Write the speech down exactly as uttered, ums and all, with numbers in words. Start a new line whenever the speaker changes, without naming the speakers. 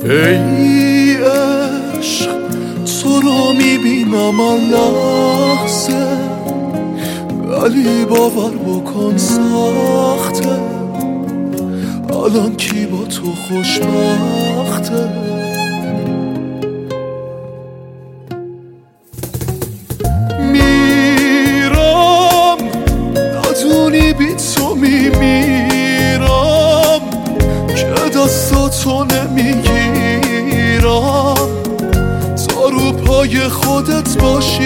ای عشق تو رو میبینم لحظه، ولی باور بکن سخته، الان کی با تو خوشبخته؟ میرم ندونی بی تو میمیرم که دستاتو نمیگیرم، تا رو پای خودت باشی